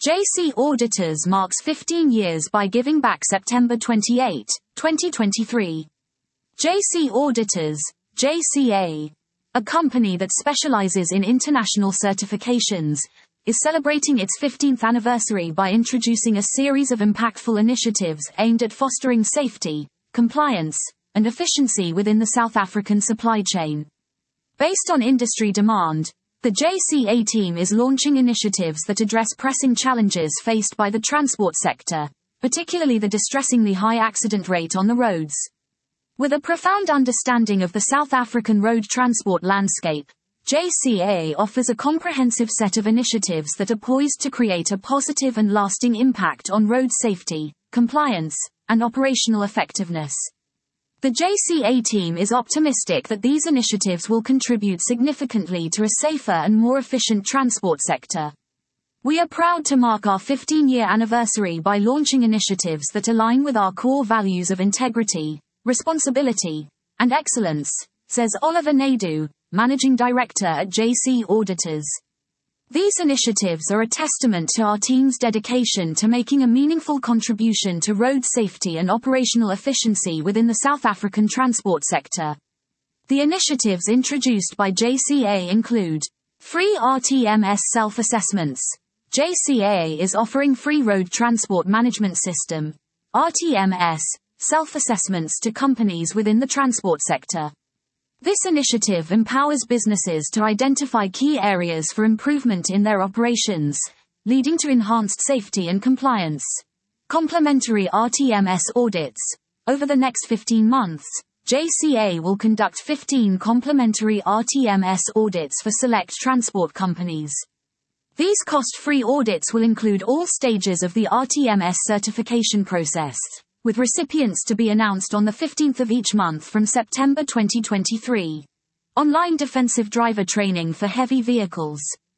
JC Auditors marks 15 years by giving back September 28, 2023. JC Auditors, JCA, a company that specializes in international certifications, is celebrating its 15th anniversary by introducing a series of impactful initiatives aimed at fostering safety, compliance, and efficiency within the South African supply chain. Based on industry demand, the JCA team is launching initiatives that address pressing challenges faced by the transport sector, particularly the distressingly high accident rate on the roads. With a profound understanding of the South African road transport landscape, JCA offers a comprehensive set of initiatives that are poised to create a positive and lasting impact on road safety, compliance, and operational effectiveness. The JCA team is optimistic that these initiatives will contribute significantly to a safer and more efficient transport sector. We are proud to mark our 15-year anniversary by launching initiatives that align with our core values of integrity, responsibility, and excellence, says Oliver Naidoo, Managing Director at JC Auditors. These initiatives are a testament to our team's dedication to making a meaningful contribution to road safety and operational efficiency within the South African transport sector. The initiatives introduced by JCA include free RTMS self-assessments. JCA is offering free road transport management system, RTMS, self-assessments to companies within the transport sector. This initiative empowers businesses to identify key areas for improvement in their operations, leading to enhanced safety and compliance. Complementary RTMS audits. Over the next 15 months, JCA will conduct 15 complementary RTMS audits for select transport companies. These cost-free audits will include all stages of the RTMS certification process, with recipients to be announced on the 15th of each month from September 2023. Online defensive driver training for heavy vehicles.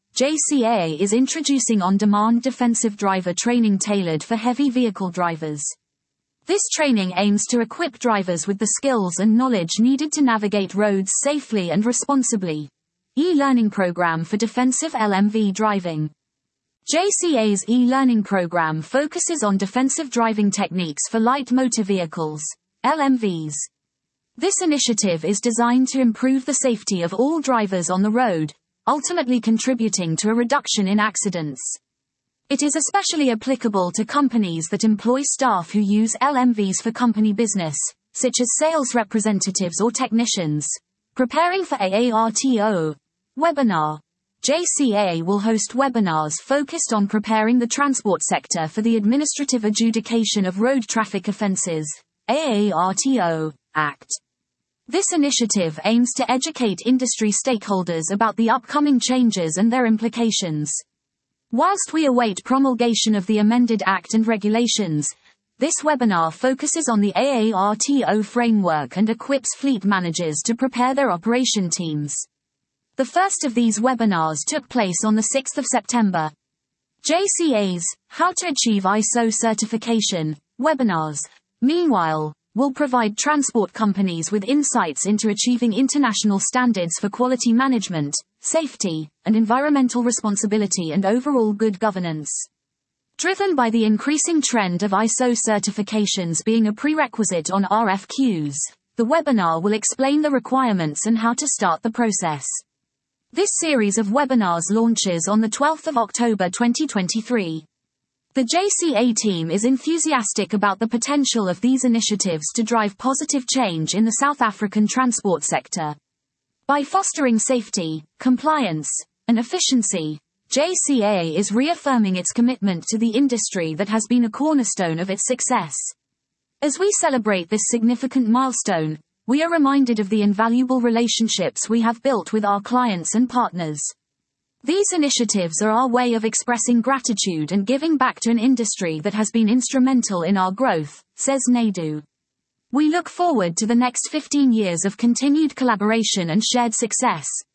JCA is introducing on-demand defensive driver training tailored for heavy vehicle drivers. This training aims to equip drivers with the skills and knowledge needed to navigate roads safely and responsibly. E-learning program for defensive LMV driving. JCA's e-learning program focuses on defensive driving techniques for light motor vehicles, LMVs. This initiative is designed to improve the safety of all drivers on the road, ultimately contributing to a reduction in accidents. It is especially applicable to companies that employ staff who use LMVs for company business, such as sales representatives or technicians. Preparing for AARTO webinar. JCA will host webinars focused on preparing the transport sector for the Administrative Adjudication of Road Traffic Offences, AARTO, Act. This initiative aims to educate industry stakeholders about the upcoming changes and their implications. Whilst we await promulgation of the amended Act and regulations, this webinar focuses on the AARTO framework and equips fleet managers to prepare their operation teams. The first of these webinars took place on the 6th of September. JCA's How to Achieve ISO Certification webinars, meanwhile, will provide transport companies with insights into achieving international standards for quality management, safety, and environmental responsibility and overall good governance. Driven by the increasing trend of ISO certifications being a prerequisite on RFQs, the webinar will explain the requirements and how to start the process. This series of webinars launches on the 12th of October 2023. The JCA team is enthusiastic about the potential of these initiatives to drive positive change in the South African transport sector. By fostering safety, compliance, and efficiency, JCA is reaffirming its commitment to the industry that has been a cornerstone of its success. As we celebrate this significant milestone, we are reminded of the invaluable relationships we have built with our clients and partners. These initiatives are our way of expressing gratitude and giving back to an industry that has been instrumental in our growth, says Naidoo. We look forward to the next 15 years of continued collaboration and shared success.